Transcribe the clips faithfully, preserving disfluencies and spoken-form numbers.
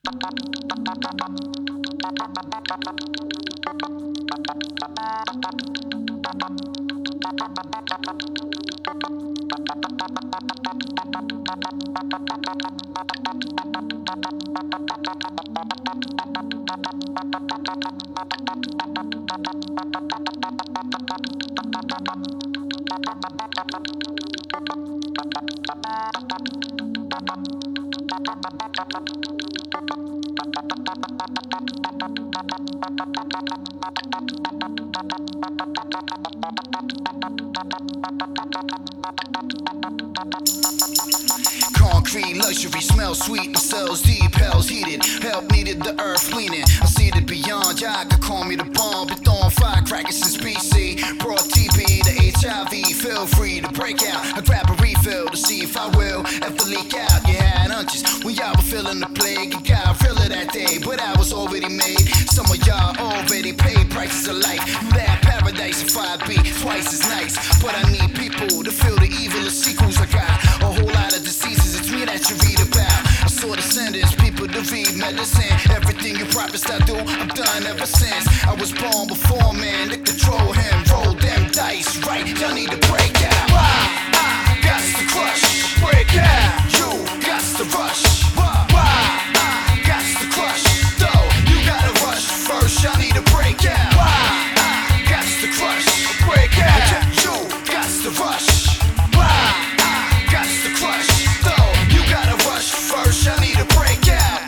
Concrete luxury smells sweet and sells deep, hell's heated. Help needed, the earth leaning. I see it beyond, y'all could call me the bomb. Been throwing firecrackers since B C. Brought T B to H I V, feel free to break out. I grab a refill to see if I will ever leak out. You had hunches when y'all were feeling the plague. It got realer that day, but I was already made. Some of y'all already paid prices of life. You that paradise if I be twice as nice. But I need people to feel the evil of sequels. I got a whole lot of diseases, it's me that you read about. I saw descendants, people to read medicine. Everything you promised I do, I'm done ever since. I was born before man to control him. Roll them dice, right? Y'all need to break out. Why? I got to crush, break out. You got to rush. Why? I got to crush. Though you gotta rush first, y'all need to break out. Why? I got to crush, break out. You got to rush. Why? I got to crush. Though you gotta rush first, y'all need to break out.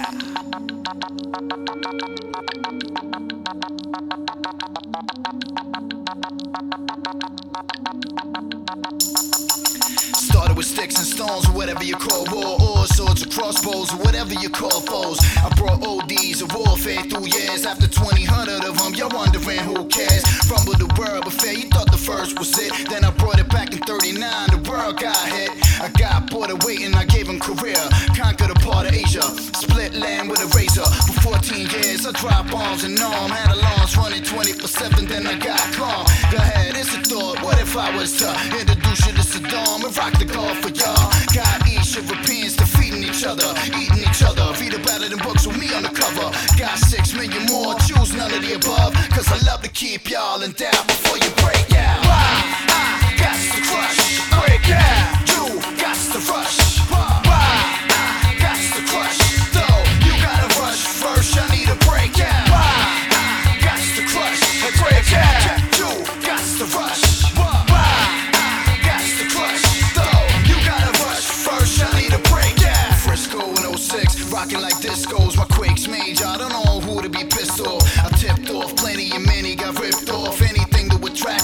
Started with sticks and stones, or whatever you call war, or swords or crossbows, or whatever you call foes. I brought O Ds of warfare through years. After twenty hundred of them, you're wondering who cares. Rumble the world buffet, you thought the first was it. Then I brought it back in thirty-nine, the world got hit. I got bored of waiting, I gave him career. Conquered a part of Asia, split land with a razor. For fourteen years, I dropped bombs and arm. Had alarms running twenty-four seven, then I got calm. Go ahead, it's a thought, what if I was to introduce you to Saddam and rock the golf for y'all? Got East Europeans defeating each other, eating each other. Read about it in books with me on the cover. Got six million more, choose none of the above. Cause I love to keep y'all in doubt before you break out. Why? I got to crush, break out. You got to rush. Why? I got to crush. Though you gotta rush first, I need to break out. Why? I got to crush, break out. You got to rush. Why? I got to crush. Though you gotta rush first, I need to break out. Frisco in oh six, rocking like discos. My quakes major, I don't know who to be pissed off. I tipped off plenty and many got ripped off. Anything to attract